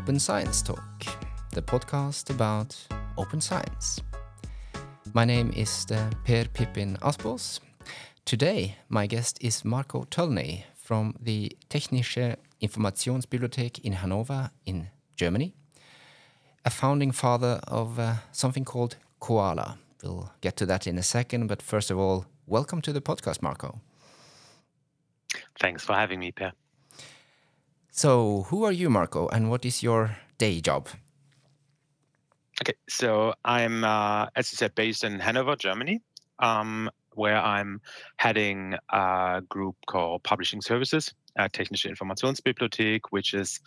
Open Science Talk, the podcast about open science. My name is Per Pippin Aspås. Today, my guest is Marco Tölney from the Technische Informationsbibliothek in Hanover in Germany, a founding father of something called Koala. We'll get to that in a second, but first of all, welcome to the podcast, Marco. Thanks for having me, Per. So, who are you, Marco, and what is your day job? Okay, so I'm, as you said, based in Hanover, Germany, where I'm heading a group called Publishing Services at Technische Informationsbibliothek, which is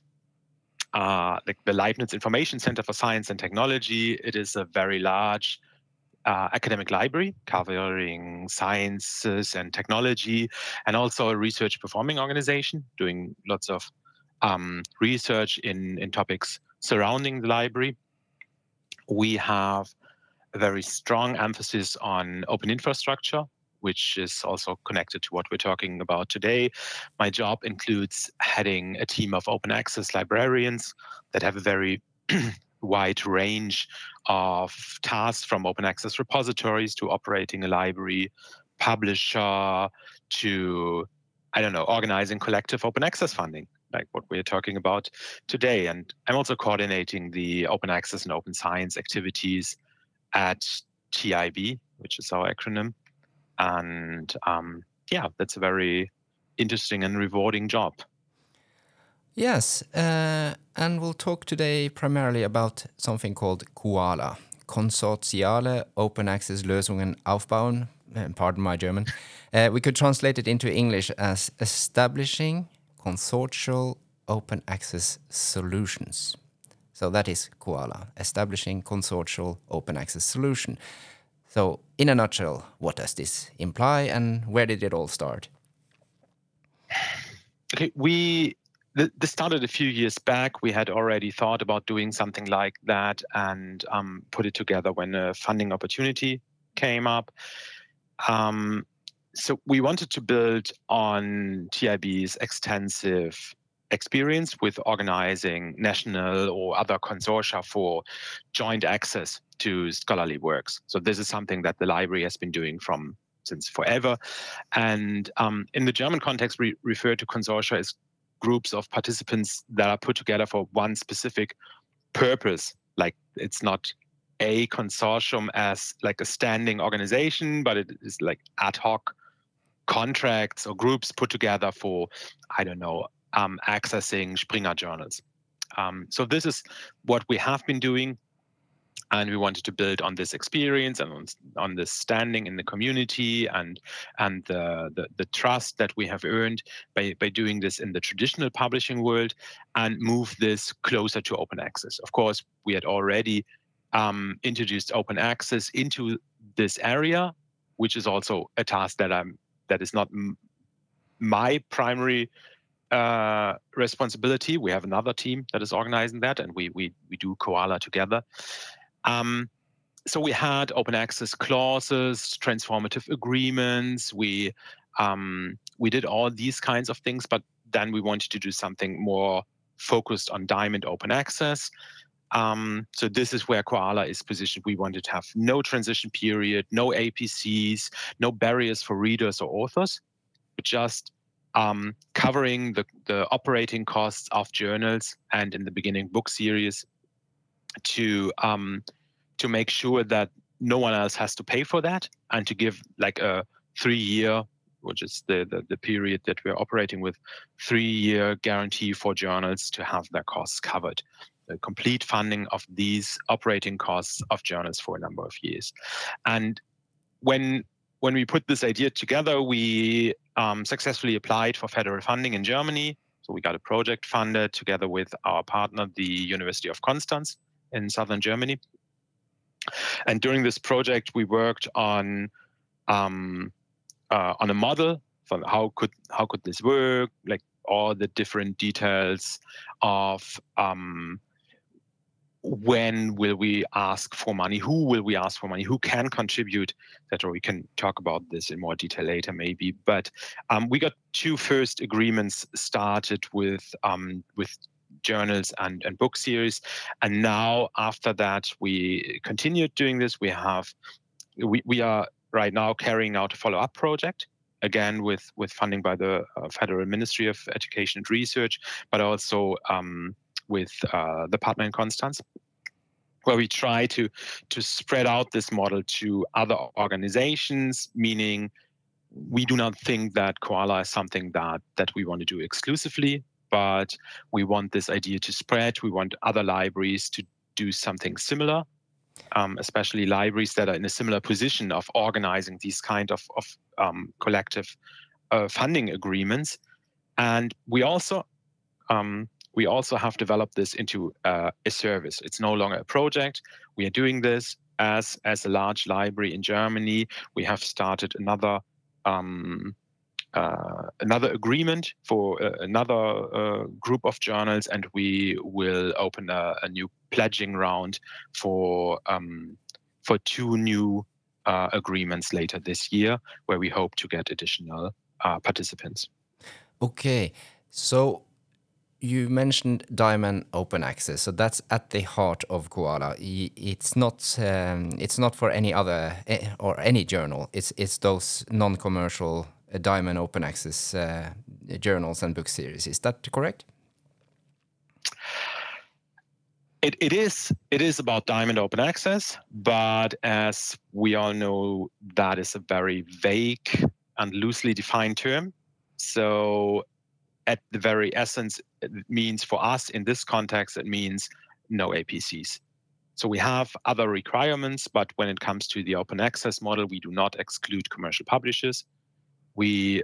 like the Leibniz Information Center for Science and Technology. It is a very large academic library covering sciences and technology, and also a research performing organization doing lots of research in topics surrounding the library. We have a very strong emphasis on open infrastructure, which is also connected to what we're talking about today. My job includes heading a team of open access librarians that have a very wide range of tasks, from open access repositories to operating a library publisher to, organizing collective open access funding, like what we're talking about today. And I'm also coordinating the open access and open science activities at TIB, which is our acronym. And that's a very interesting and rewarding job. Yes, and we'll talk today primarily about something called Koala, Konsortiale Open Access Lösungen aufbauen, pardon my German. We could translate it into English as Establishing Consortial Open Access Solutions. So that is Koala, Establishing Consortial Open Access Solution. So in a nutshell, what does this imply and where did it all start? Okay, this started a few years back. We had already thought about doing something like that and put it together when a funding opportunity came up. So we wanted to build on TIB's extensive experience with organizing national or other consortia for joint access to scholarly works. So this is something that the library has been doing since forever. And in the German context, we refer to consortia as groups of participants that are put together for one specific purpose. Like, it's not a consortium as like a standing organization, but it is like ad hoc contracts or groups put together for, accessing Springer journals. So this is what we have been doing. And we wanted to build on this experience and on this standing in the community and the trust that we have earned by doing this in the traditional publishing world and move this closer to open access. Of course, we had already introduced open access into this area, which is also a task that is not my primary responsibility. We have another team that is organizing that, and we do Koala together. So we had open access clauses, transformative agreements. We did all these kinds of things, but then we wanted to do something more focused on diamond open access. So this is where Koala is positioned. We wanted to have no transition period, no APCs, no barriers for readers or authors, but just covering the operating costs of journals and, in the beginning, book series to make sure that no one else has to pay for that, and to give like a 3-year, which is the period that we're operating with, 3-year guarantee for journals to have their costs covered. The complete funding of these operating costs of journals for a number of years. And when we put this idea together, we successfully applied for federal funding in Germany. So we got a project funded together with our partner, the University of Constance in southern Germany. And during this project, we worked on a model for how could this work, like all the different details of when will we ask for money, who will we ask for money, who can contribute, etc. We can talk about this in more detail later, maybe. But we got 2 first agreements started with journals and book series. And now after that, we continued doing this. We are right now carrying out a follow-up project, again with funding by the Federal Ministry of Education and Research, but also with the partner in Konstanz, where we try to spread out this model to other organizations, meaning we do not think that Koala is something that we want to do exclusively, but we want this idea to spread. We want other libraries to do something similar, especially libraries that are in a similar position of organizing these kind of collective funding agreements. And we also have developed this into a service. It's no longer a project. We are doing this as a large library in Germany. We have started another agreement for another group of journals, and we will open a new pledging round for 2 new agreements later this year, where we hope to get additional participants. Okay, so you mentioned Diamond Open Access, so that's at the heart of Koala. It's not for any other or any journal. It's those non-commercial Diamond Open Access journals and book series. Is that correct? It is about Diamond Open Access, but as we all know, that is a very vague and loosely defined term. So at the very essence, it means for us in this context, it means no APCs. So we have other requirements, but when it comes to the open access model, we do not exclude commercial publishers. We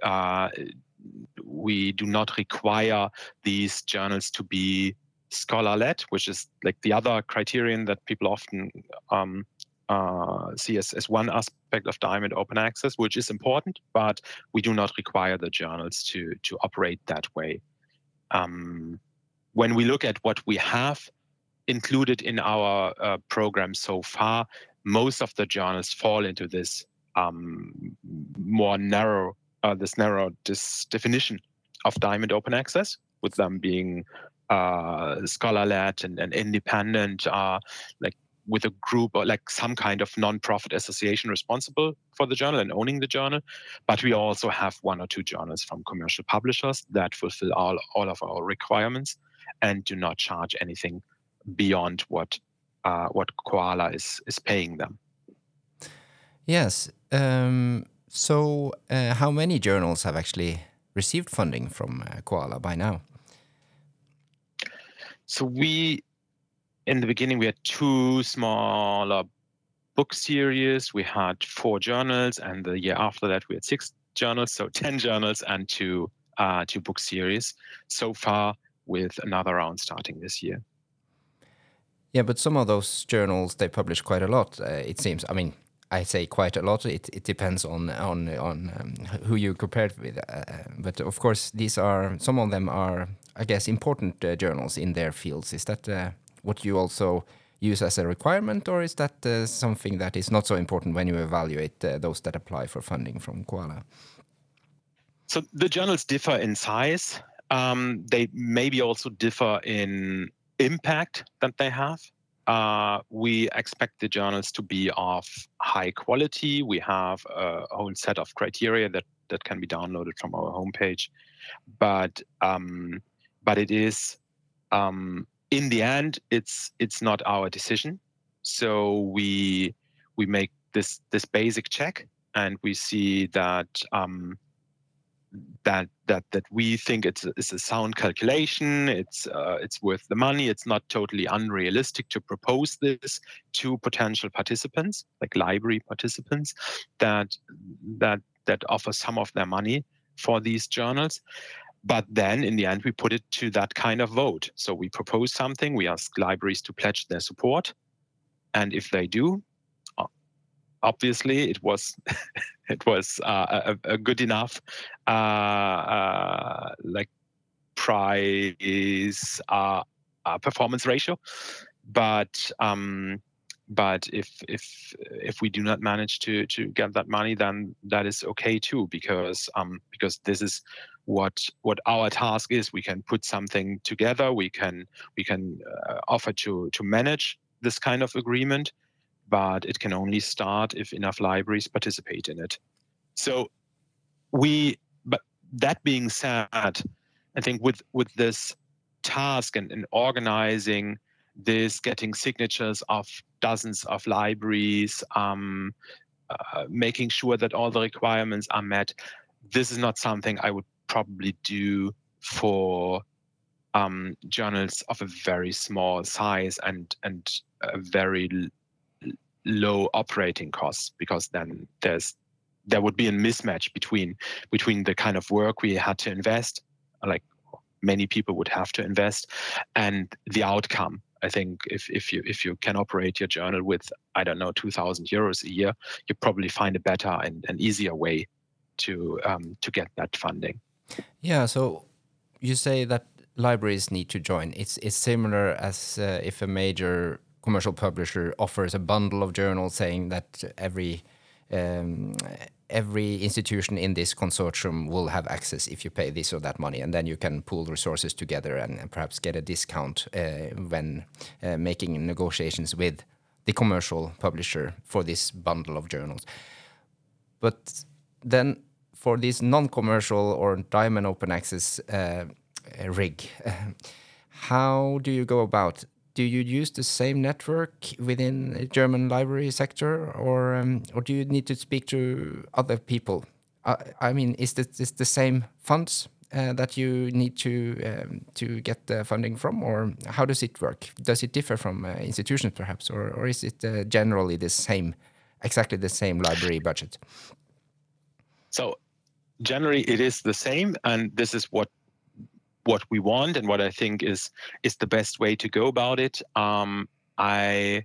do not require these journals to be scholar-led, which is like the other criterion that people often see as one aspect of Diamond Open Access, which is important, but we do not require the journals to operate that way. When we look at what we have included in our program so far, most of the journals fall into this more narrow, this definition of Diamond Open Access, with them being scholar-led and independent, like with a group or like some kind of non-profit association responsible for the journal and owning the journal. But we also have 1 or 2 journals from commercial publishers that fulfill all of our requirements and do not charge anything beyond what Koala is paying them. Yes. So how many journals have actually received funding from Koala by now? So in the beginning, we had 2 smaller book series. We had 4 journals, and the year after that, we had 6 journals, so 10 journals and 2 book series so far, with another round starting this year. Yeah, but some of those journals, they publish quite a lot, it seems. I mean, I say quite a lot. It depends on who you compared with. But of course, some of them are, I guess, important journals in their fields. Is that what you also use as a requirement, or is that something that is not so important when you evaluate those that apply for funding from Koala? So the journals differ in size. They maybe also differ in impact that they have. We expect the journals to be of high quality. We have a whole set of criteria that can be downloaded from our homepage. But it is in the end, it's not our decision. So we make this basic check, and we see that that we think it's a sound calculation. It's worth the money. It's not totally unrealistic to propose this to potential participants, like library participants, that offer some of their money for these journals. But then in the end, we put it to that kind of vote. So we propose something. We ask libraries to pledge their support, and if they do, obviously it was a good enough like price performance ratio. But if we do not manage to get that money, then that is okay too, because this is what our task is. We can put something together. We can offer to manage this kind of agreement, but it can only start if enough libraries participate in it. So but that being said, I think with this task and organizing this, getting signatures of dozens of libraries, making sure that all the requirements are met, this is not something I would probably do for journals of a very small size and a very low operating costs, because then there would be a mismatch between the kind of work we had to invest, like many people would have to invest, and the outcome. I think if you can operate your journal with, I don't know, 2,000 euros a year, you probably find a better and an easier way to get that funding. Yeah, so you say that libraries need to join. It's similar as if a major commercial publisher offers a bundle of journals, saying that every institution in this consortium will have access if you pay this or that money, and then you can pool resources together and perhaps get a discount when making negotiations with the commercial publisher for this bundle of journals. But then for this non-commercial or diamond open access rig, how do you go about? Do you use the same network within a German library sector, or do you need to speak to other people? I mean, is this the same funds that you need to get the funding from, or how does it work? Does it differ from institutions, perhaps, or is it generally exactly the same library budget? So generally, it is the same, and this is what we want and what I think is the best way to go about it. I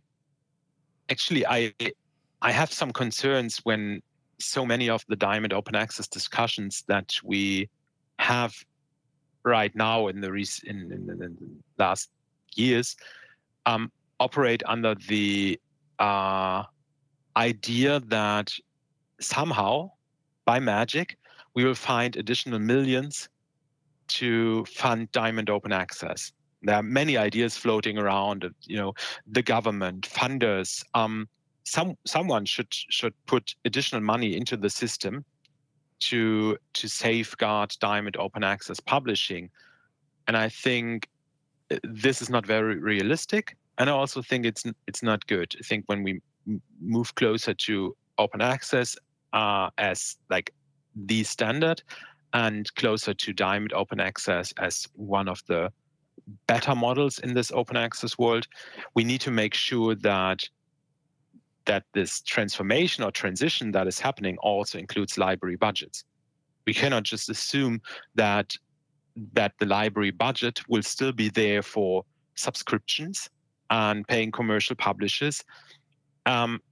have some concerns when so many of the Diamond Open Access discussions that we have right now in the last years operate under the idea that somehow, by magic, we will find additional millions to fund Diamond Open Access. There are many ideas floating around. The government, funders. Someone should put additional money into the system to safeguard Diamond Open Access publishing, and I think this is not very realistic. And I also think it's not good. I think when we move closer to open access as like the standard, and closer to Diamond Open Access as one of the better models in this open access world, we need to make sure that this transformation or transition that is happening also includes library budgets. We cannot just assume that the library budget will still be there for subscriptions and paying commercial publishers, and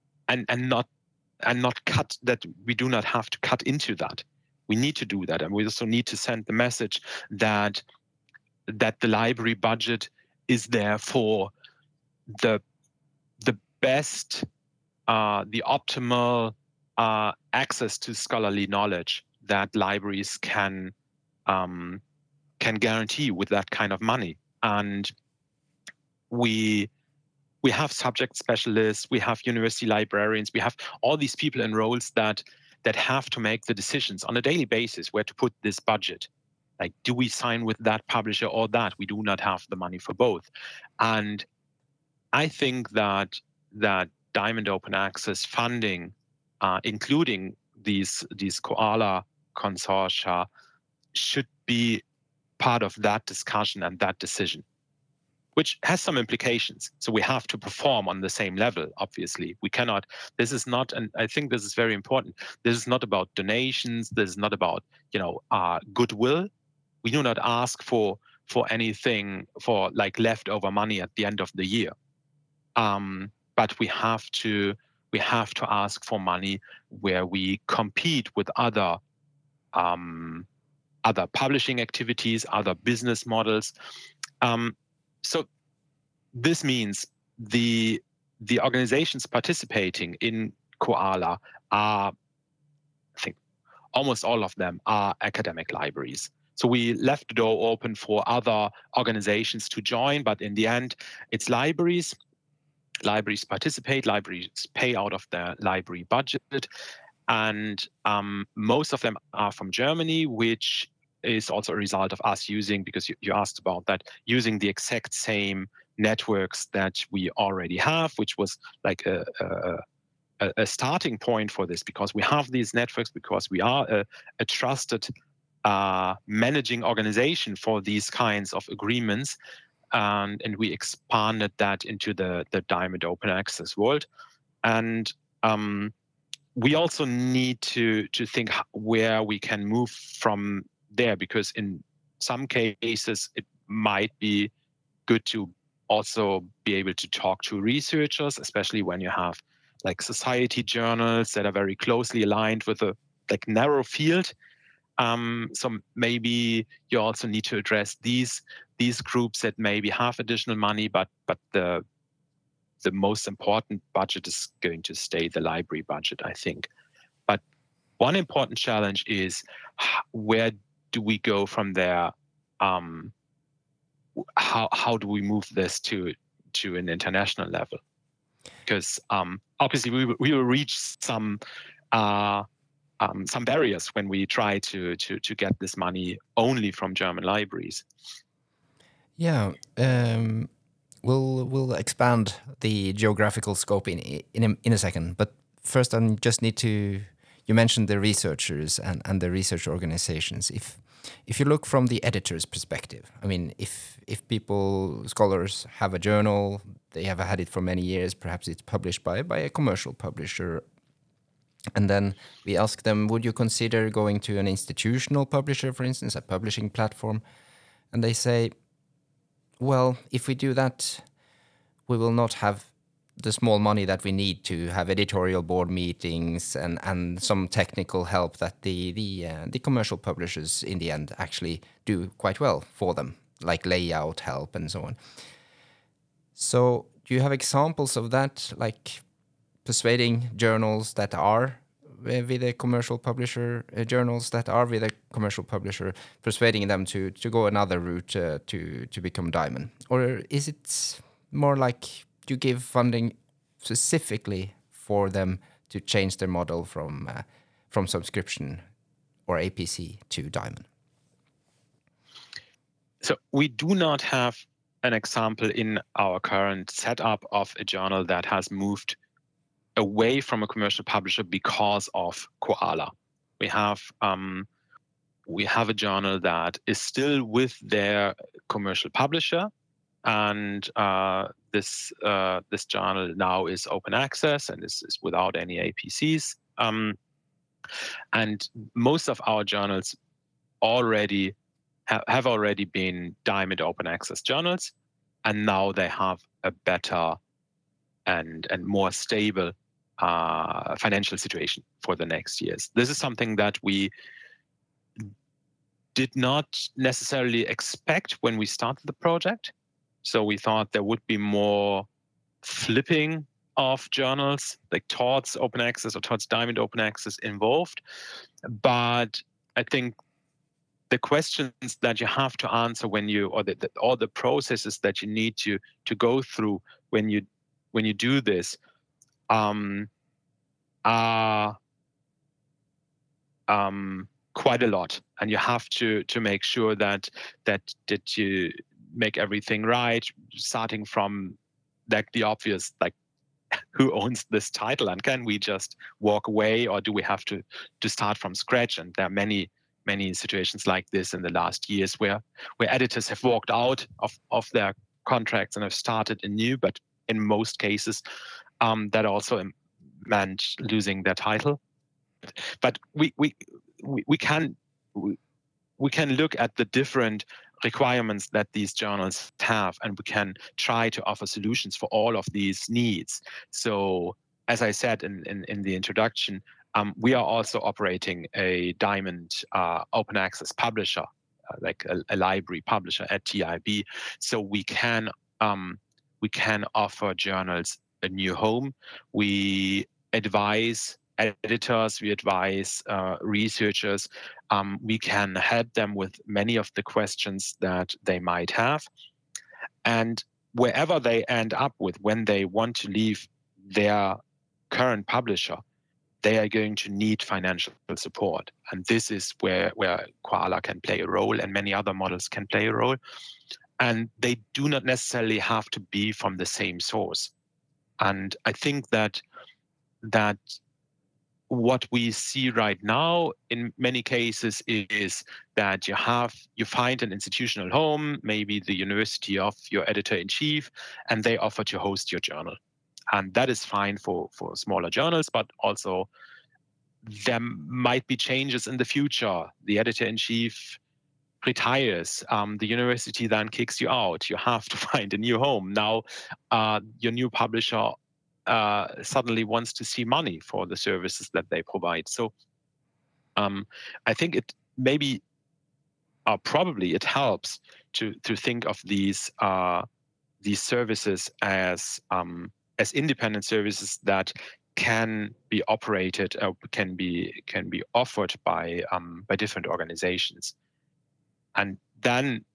not cut that. We do not have to cut into that. We need to do that, and we also need to send the message that the library budget is there for the best, the optimal access to scholarly knowledge that libraries can guarantee with that kind of money. And we have subject specialists, we have university librarians, we have all these people in roles that have to make the decisions on a daily basis where to put this budget. Like, do we sign with that publisher or that? We do not have the money for both. And I think that Diamond Open Access funding, including these Koala consortia, should be part of that discussion and that decision, which has some implications. So we have to perform on the same level, obviously. We cannot, this is not, and I think this is very important, this is not about donations, this is not about, goodwill. We do not ask for anything, for like leftover money at the end of the year. But we have to ask for money where we compete with other publishing activities, other business models. So this means the organizations participating in Koala are, I think, almost all of them are academic libraries. So we left the door open for other organizations to join, but in the end, it's libraries. Libraries participate, libraries pay out of their library budget, and most of them are from Germany, which is also a result of us using, because you asked about that, using the exact same networks that we already have, which was like a starting point for this, because we have these networks, because we are a trusted managing organization for these kinds of agreements. And we expanded that into the Diamond Open Access world. And we also need to think where we can move from there, because in some cases it might be good to also be able to talk to researchers, especially when you have like society journals that are very closely aligned with a like narrow field. So maybe you also need to address these groups that maybe have additional money, but the most important budget is going to stay the library budget, I think. But one important challenge is where do we go from there? How do we move this to an international level? Because obviously we will reach some barriers when we try to get this money only from German libraries. Yeah, we'll expand the geographical scope in a second. But first, I just need to. You mentioned the researchers and the research organizations. If you look from the editor's perspective, I mean, if scholars have a journal, they have had it for many years. Perhaps it's published by a commercial publisher. And then we ask them, would you consider going to an institutional publisher, for instance, a publishing platform? And they say, well, if we do that, we will not have the small money that we need to have editorial board meetings and some technical help that the commercial publishers in the end actually do quite well for them, like layout help and so on. So do you have examples of that, like persuading journals that are with a commercial publisher, journals that are with a commercial publisher, persuading them to go another route to become Diamond? Or is it more like you give funding specifically for them to change their model from subscription or APC to Diamond? So we do not have an example in our current setup of a journal that has moved away from a commercial publisher because of Koala. We have a journal that is still with their commercial publisher, and this journal now is open access and is without any APCs. And most of our journals already have already been Diamond open access journals, and now they have a better and more stable financial situation for the next years. This is something that we did not necessarily expect when we started the project. So we thought there would be more flipping of journals, like towards open access or towards Diamond open access involved. But I think the questions that you have to answer when you, or the processes that you need to go through when you do this, are quite a lot, and you have to make sure that you make everything right, starting from like the obvious, like who owns this title, and can we just walk away, or do we have to start from scratch? And there are many situations like this in the last years where editors have walked out of their contracts and have started anew, but in most cases that also meant losing their title. But we can look at the different requirements that these journals have, and we can try to offer solutions for all of these needs. So, as I said in the introduction, we are also operating a Diamond open access publisher, like a library publisher at TIB. So we can offer journals a new home. We advise editors, we advise researchers. We can help them with many of the questions that they might have. And wherever they end up with when they want to leave their current publisher, they are going to need financial support. And this is where Koala can play a role, and many other models can play a role. And they do not necessarily have to be from the same source. And I think that what we see right now in many cases is that you find an institutional home, maybe the university of your editor-in-chief, and they offer to host your journal. And that is fine for smaller journals, but also there might be changes in the future. The editor-in-chief retires, the university then kicks you out. You have to find a new home. Now, your new publisher suddenly wants to see money for the services that they provide. So I think it maybe, probably it helps to think of these services as independent services that can be operated, can be offered by different organizations. And then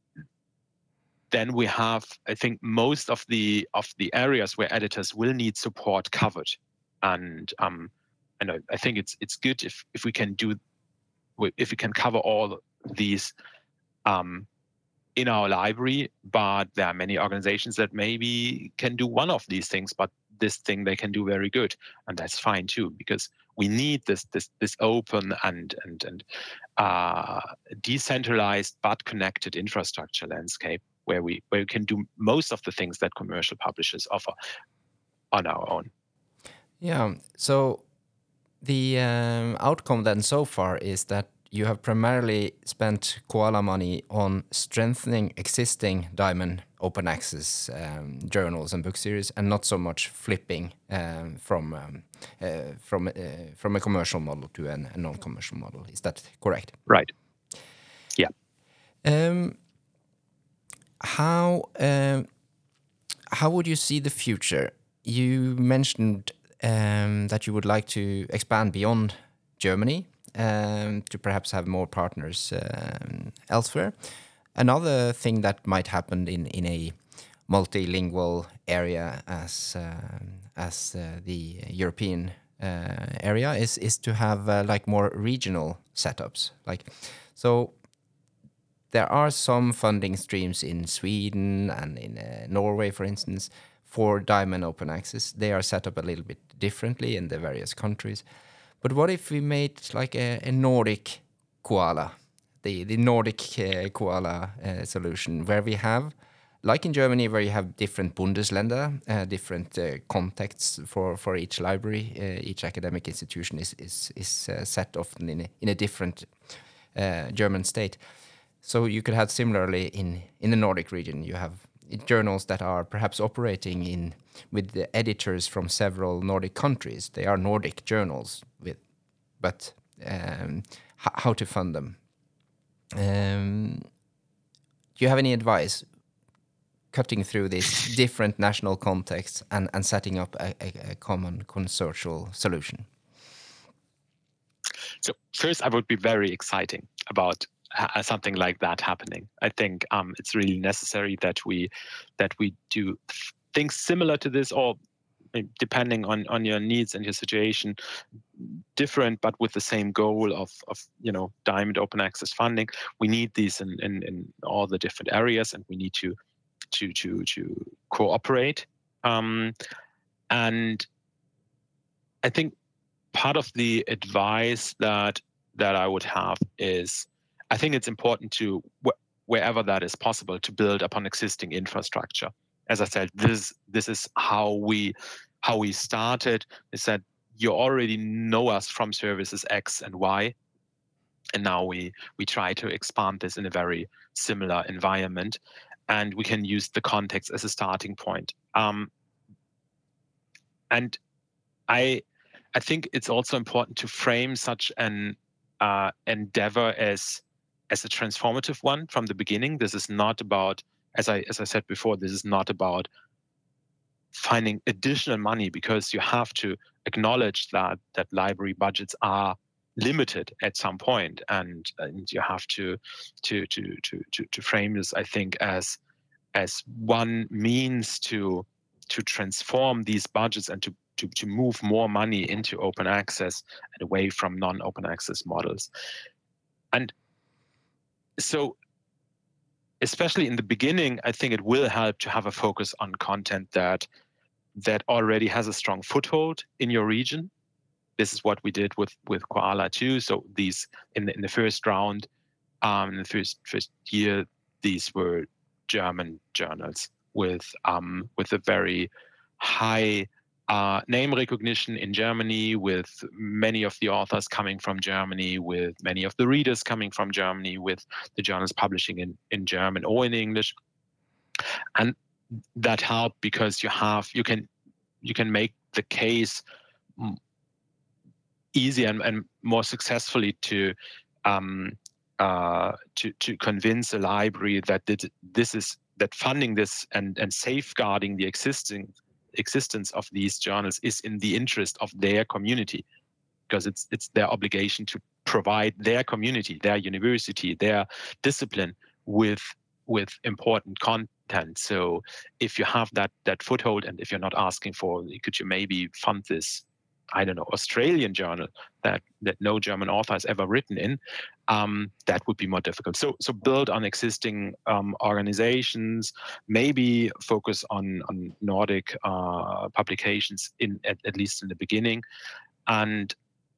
we have, I think, most of the areas where editors will need support covered. And I think it's good if we can cover all these in our library. But there are many organizations that maybe can do one of these things, but this thing they can do very good, and that's fine too, because we need this open and decentralized but connected infrastructure landscape where we can do most of the things that commercial publishers offer on our own. Yeah. So the outcome then so far is that you have primarily spent Koala money on strengthening existing Diamond open access journals and book series, and not so much flipping from a commercial model to a non-commercial model. Is that correct? Right. Yeah. How would you see the future? You mentioned that you would like to expand beyond Germany to perhaps have more partners elsewhere. Another thing that might happen in a multilingual area as the European area is to have like more regional setups. So there are some funding streams in Sweden and in Norway, for instance, for Diamond Open Access. They are set up a little bit differently in the various countries. But what if we made like a Nordic Koala, the Nordic Koala solution, where we have, like in Germany, where you have different Bundesländer, different contexts for each library. Each academic institution is set often in a different German state. So you could have similarly in the Nordic region, you have journals that are perhaps operating with the editors from several Nordic countries. They are Nordic journals, but how to fund them? Do you have any advice cutting through these different national contexts and setting up a common consortial solution? So first, I would be very exciting about something like that happening. I think it's really necessary that we do things similar to this, or depending on your needs and your situation, different, but with the same goal of Diamond open access funding. We need these in all the different areas, and we need to cooperate. And I think part of the advice that I would have is, I think it's important to, wherever that is possible, to build upon existing infrastructure. As I said, this is how we started. Is that you already know us from services X and Y, and now we try to expand this in a very similar environment, and we can use the context as a starting point. And I think it's also important to frame such an endeavor as a transformative one from the beginning. This is not about, as I said before, this is not about finding additional money because you have to acknowledge that library budgets are limited at some point, and you have to frame this, I think, as one means to transform these budgets and to move more money into open access and away from non-open access models. And so, especially in the beginning, I think it will help to have a focus on content that already has a strong foothold in your region. This is what we did with Koala too. So these in the first round, in the first year, these were German journals with a very high name recognition in Germany, with many of the authors coming from Germany, with many of the readers coming from Germany, with the journals publishing in German or in English. And that helped because you can make the case easier and more successfully to convince a library that funding this and safeguarding the existence of these journals is in the interest of their community, because it's their obligation to provide their community, their university, their discipline with important content. So if you have that foothold, and if you're not asking for, could you maybe fund this, I don't know, Australian journal that no German author has ever written in, that would be more difficult. So build on existing organizations, maybe focus on Nordic publications at least in the beginning, and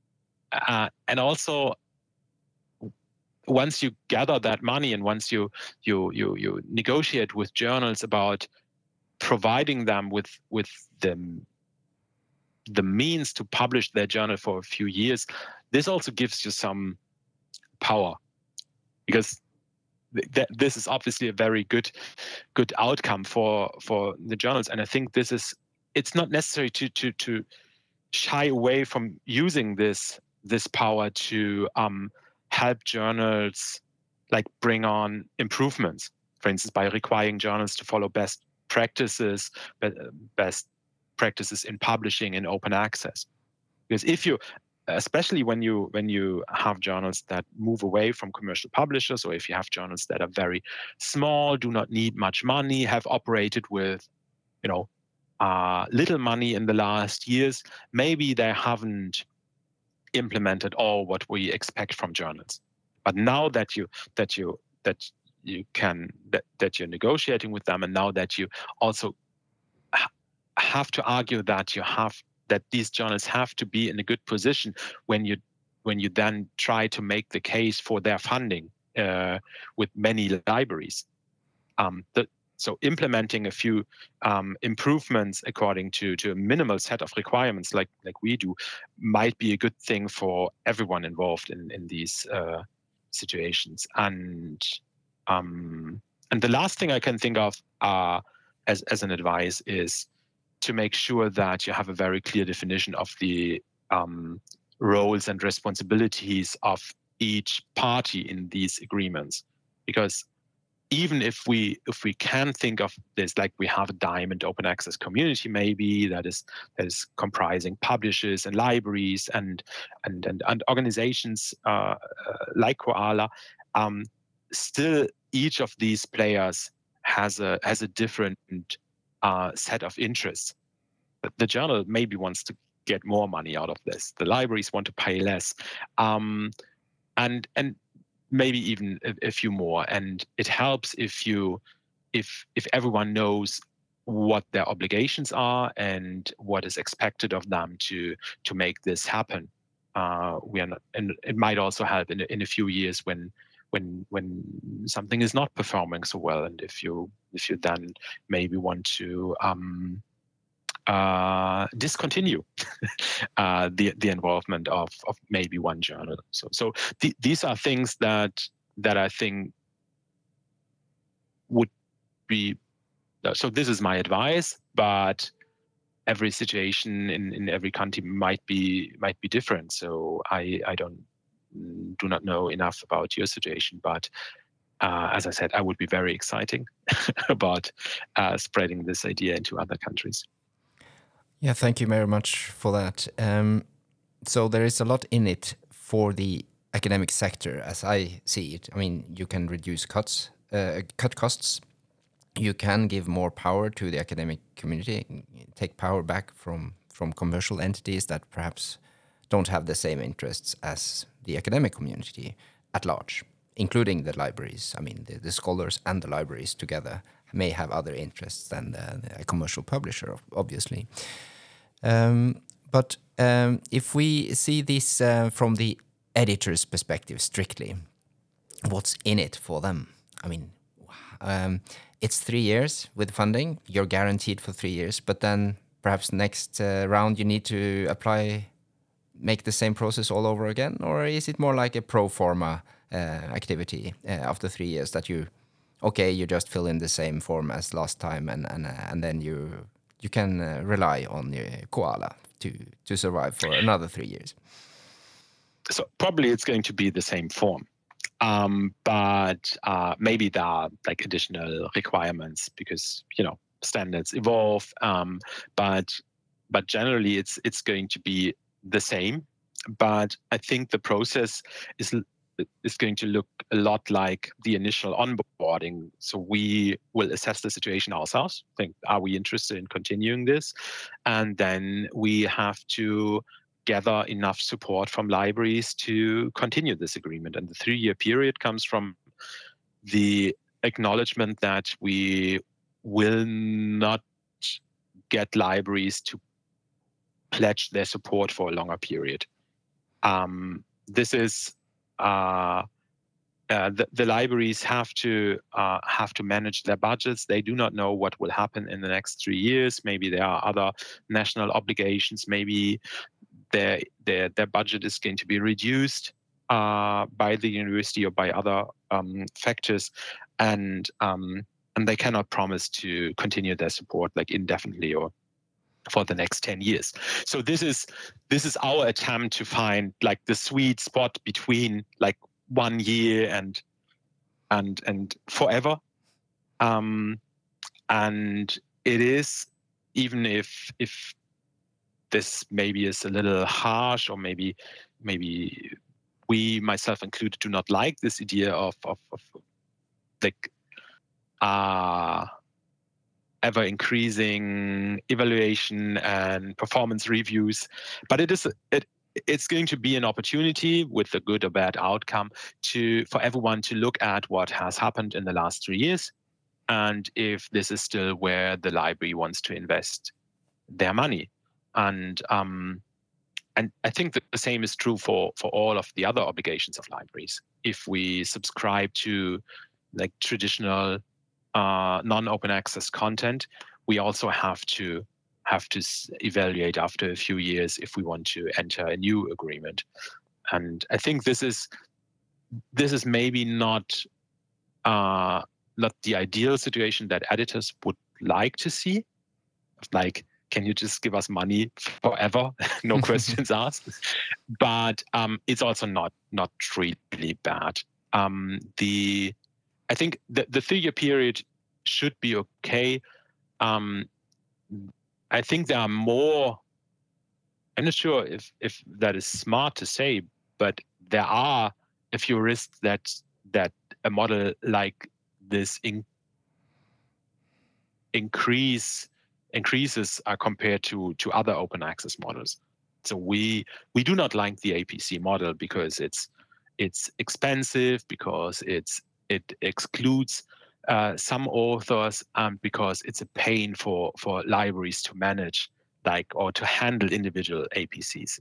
also once you gather that money and once you negotiate with journals about providing them with the means to publish their journal for a few years, this also gives you some power, because this is obviously a very good outcome for the journals. And I think it's not necessary to shy away from using this power to help journals, like bring on improvements, for instance, by requiring journals to follow best practices in publishing in open access. Because especially when you have journals that move away from commercial publishers, or if you have journals that are very small, do not need much money, have operated with little money in the last years, maybe they haven't implemented all what we expect from journals. But now that you're negotiating with them, and now that you also have to argue that these journals have to be in a good position when you then try to make the case for their funding with many libraries. So implementing a few improvements according to a minimal set of requirements, like we do, might be a good thing for everyone involved in these situations. And the last thing I can think of as an advice is to make sure that you have a very clear definition of the roles and responsibilities of each party in these agreements. Because even if we can think of this, like we have a diamond open access community, maybe that is comprising publishers and libraries and organizations like Koala, still each of these players has a different set of interests. The journal maybe wants to get more money out of this. The libraries want to pay less, and maybe even a few more. And it helps if everyone knows what their obligations are and what is expected of them to make this happen. We are not, and it might also help in a few years when something is not performing so well, and if you then maybe want to discontinue the involvement of maybe one journal. So these are things that I think would be. So this is my advice, but every situation in every country might be different. So I do not know enough about your situation, but as I said, I would be very exciting about spreading this idea into other countries. Yeah, thank you very much for that. So there is a lot in it for the academic sector, as I see it. I mean, you can reduce cut costs. You can give more power to the academic community, take power back from commercial entities that perhaps don't have the same interests as the academic community at large, including the libraries. I mean, the scholars and the libraries together may have other interests than the commercial publisher, obviously. But if we see this from the editor's perspective strictly, what's in it for them? I mean, it's 3 years with funding. You're guaranteed for 3 years, but then perhaps next round you need to apply, make the same process all over again? Or is it more like a pro forma activity after 3 years that you just fill in the same form as last time, and then you can rely on your Koala to survive for another 3 years? So probably it's going to be the same form. But maybe there are like additional requirements because standards evolve. But generally, it's going to be the same. But I think the process is going to look a lot like the initial onboarding. So we will assess the situation ourselves. Think, are we interested in continuing this? And then we have to gather enough support from libraries to continue this agreement. And the 3-year period comes from the acknowledgement that we will not get libraries to pledge their support for a longer period. This is the libraries have to manage their budgets. They do not know what will happen in the next 3 years. Maybe there are other national obligations. Maybe their budget is going to be reduced by the university or by other factors, and they cannot promise to continue their support like indefinitely or for the next 10 years. So this is our attempt to find like the sweet spot between like 1 year and forever. And it is, even if this maybe is a little harsh, or maybe we, myself included, do not like this idea of like ever increasing evaluation and performance reviews, but it's going to be an opportunity with a good or bad outcome for everyone to look at what has happened in the last 3 years, and if this is still where the library wants to invest their money. And I think that the same is true for all of the other obligations of libraries. If we subscribe to like traditional non-open access content, we also have to evaluate after a few years if we want to enter a new agreement. And I think this is maybe not the ideal situation that editors would like to see. Like, can you just give us money forever, no questions asked? But it's also not really bad. I think the 3-year period should be okay. I think there are more. I'm not sure if that is smart to say, but there are a few risks that a model like this increases compared to other open access models. So we do not like the APC model because it's expensive, because it excludes some authors, because it's a pain for libraries to manage or to handle individual APCs.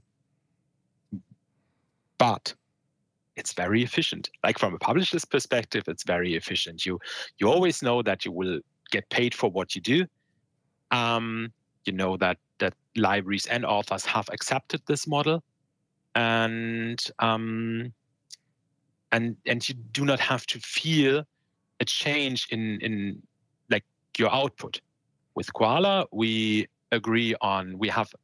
But it's very efficient. Like from a publisher's perspective, it's very efficient. You always know that you will get paid for what you do. You know that libraries and authors have accepted this model, and you do not have to feel a change in like your output. With Koala, we agree on, we have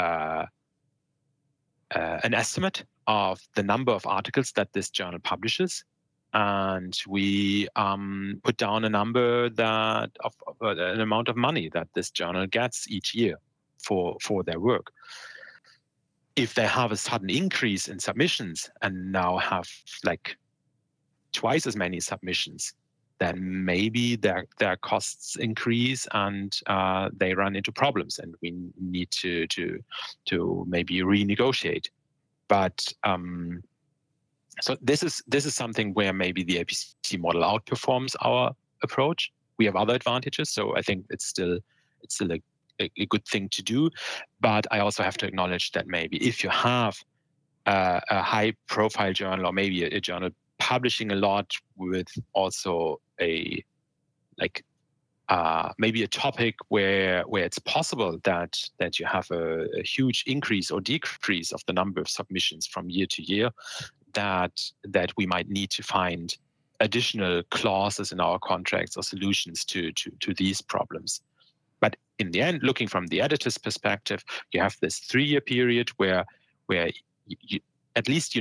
an estimate of the number of articles that this journal publishes, and we put down a number of an amount of money that this journal gets each year for their work. If they have a sudden increase in submissions and now have like twice as many submissions, then maybe their costs increase and they run into problems, and we need to maybe renegotiate. But so this is something where maybe the APC model outperforms our approach. We have other advantages, so I think it's still a good thing to do. But I also have to acknowledge that maybe if you have a high-profile journal, or maybe a journal publishing a lot with also maybe a topic where it's possible that you have a huge increase or decrease of the number of submissions from year to year, that we might need to find additional clauses in our contracts or solutions to these problems. But in the end, looking from the editor's perspective, you have this 3-year period where you at least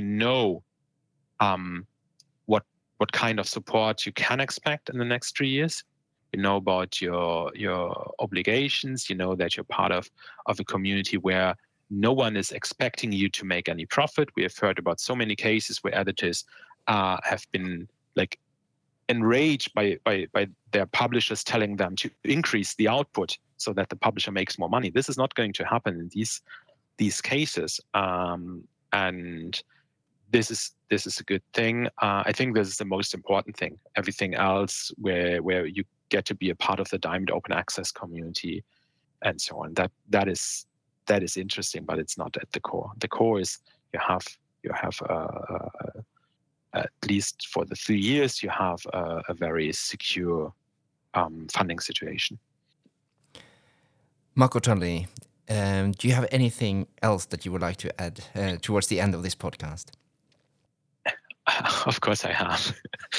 what kind of support you can expect in the next 3 years. You know about your obligations. You know that you're part of a community where no one is expecting you to make any profit. We have heard about so many cases where editors have been like enraged by their publishers telling them to increase the output so that the publisher makes more money. This is not going to happen in these cases, and this is a good thing. I think this is the most important thing. Everything else, where you get to be a part of the Diamond Open Access community and so on, that is interesting, but it's not at the core. The core is you have at least for the 3 years, you have a very secure funding situation. Marco Tonelli, do you have anything else that you would like to add towards the end of this podcast? Of course I have.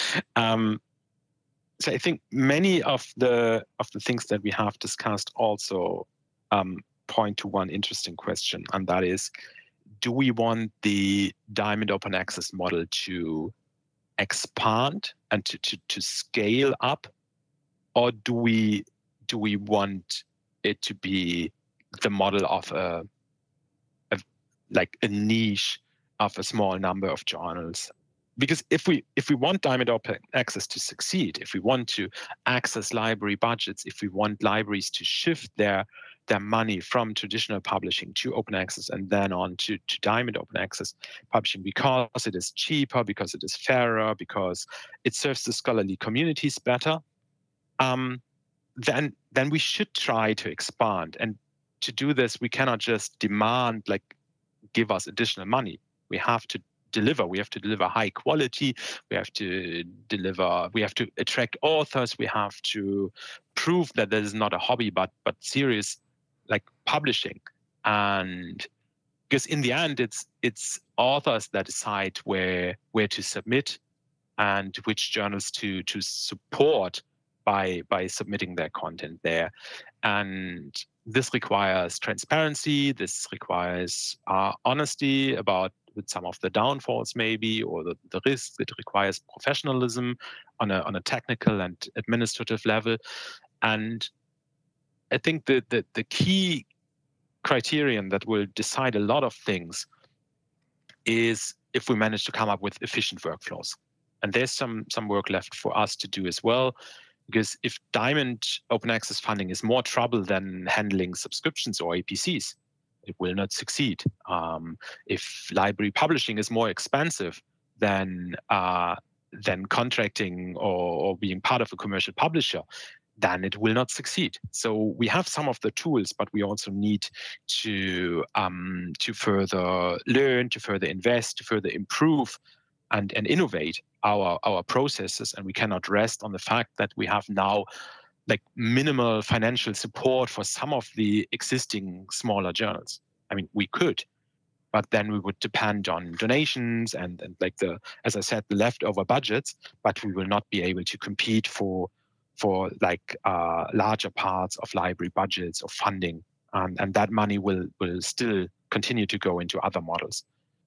So I think many of the things that we have discussed also point to one interesting question, and that is, do we want the Diamond Open Access model to expand and to scale up, or do we want it to be the model of a niche of a small number of journals? Because if we want Diamond Open Access to succeed, if we want to access library budgets, if we want libraries to shift their money from traditional publishing to open access and then on to Diamond Open Access publishing, because it is cheaper, because it is fairer, because it serves the scholarly communities better, then we should try to expand. And to do this, we cannot just demand, give us additional money. We have to deliver. We have to deliver high quality. We have to attract authors. We have to prove that this is not a hobby, but serious publishing. And because in the end, it's authors that decide where to submit and which journals to support by submitting their content there. And this requires transparency. This requires honesty about with some of the downfalls maybe, or the risks. It requires professionalism on a technical and administrative level. And I think the key criterion that will decide a lot of things is if we manage to come up with efficient workflows. And there's some work left for us to do as well, because if Diamond Open Access funding is more trouble than handling subscriptions or APCs, it will not succeed. If library publishing is more expensive than contracting or being part of a commercial publisher, then it will not succeed. So we have some of the tools, but we also need to further learn, to further invest, to further improve and innovate our processes. And we cannot rest on the fact that we have now minimal financial support for some of the existing smaller journals. I mean, we could, but then we would depend on donations and as I said, the leftover budgets, but we will not be able to compete for larger parts of library budgets or funding. And that money will still continue to go into other models.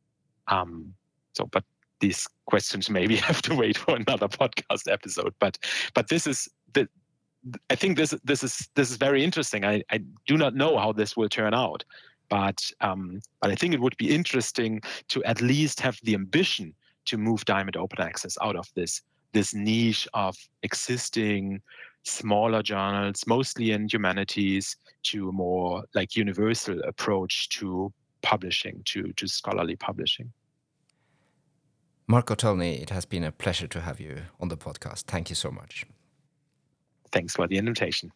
But these questions maybe have to wait for another podcast episode. But this is I think this is very interesting. I do not know how this will turn out, but I think it would be interesting to at least have the ambition to move Diamond Open Access out of this niche of existing smaller journals, mostly in humanities, to a more like universal approach to publishing, to scholarly publishing. Marco Tolny, it has been a pleasure to have you on the podcast. Thank you so much. Thanks for the invitation.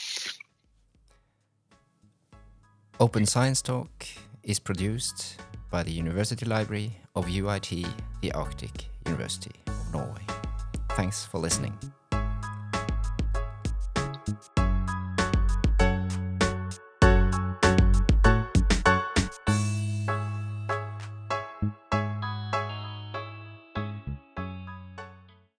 Open Science Talk is produced by the University Library of UiT, the Arctic University of Norway. Thanks for listening.